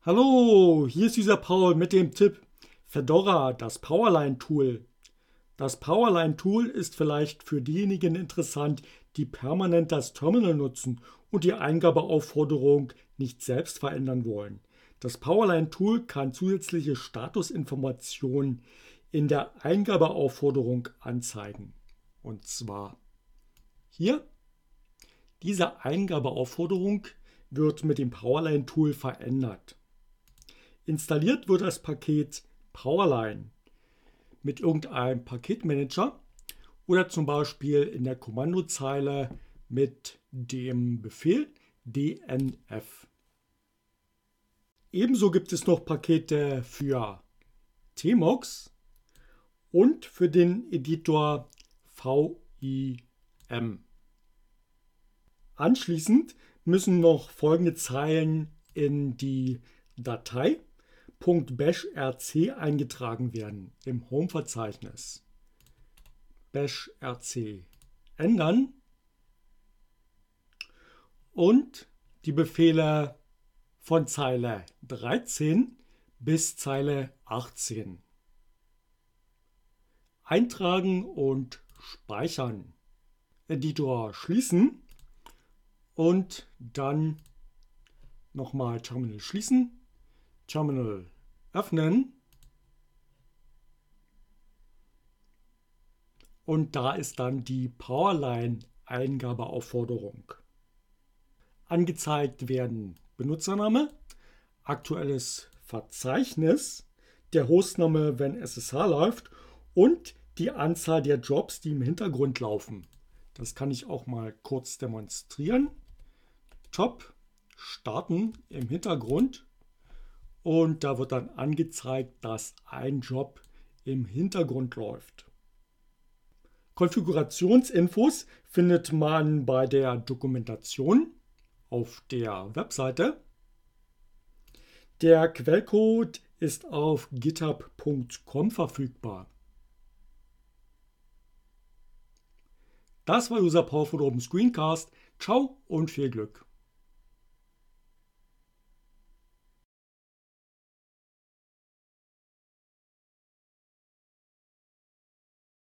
Hallo, hier ist dieser Paul mit dem Tipp Fedora, das Powerline-Tool. Das Powerline-Tool ist vielleicht für diejenigen interessant, die permanent das Terminal nutzen und die Eingabeaufforderung nicht selbst verändern wollen. Das Powerline-Tool kann zusätzliche Statusinformationen in der Eingabeaufforderung anzeigen. Und zwar hier, diese Eingabeaufforderung wird mit dem Powerline-Tool verändert. Installiert wird das Paket Powerline mit irgendeinem Paketmanager oder zum Beispiel in der Kommandozeile mit dem Befehl dnf. Ebenso gibt es noch Pakete für Tmux und für den Editor VIM. Anschließend müssen noch folgende Zeilen in die Datei .bashrc eingetragen werden im Home-Verzeichnis. bashrc ändern und die Befehle von Zeile 13 bis Zeile 18 eintragen und speichern. Editor schließen und dann nochmal Terminal schließen, Terminal öffnen und da ist dann die Powerline-Eingabeaufforderung. Angezeigt werden Benutzername, aktuelles Verzeichnis, der Hostname, wenn SSH läuft und die Anzahl der Jobs, die im Hintergrund laufen. Das kann ich auch mal kurz demonstrieren. Top, starten im Hintergrund. Und da wird dann angezeigt, dass ein Job im Hintergrund läuft. Konfigurationsinfos findet man bei der Dokumentation auf der Webseite. Der Quellcode ist auf github.com verfügbar. Das war User Paul von Open Screencast. Ciao und viel Glück.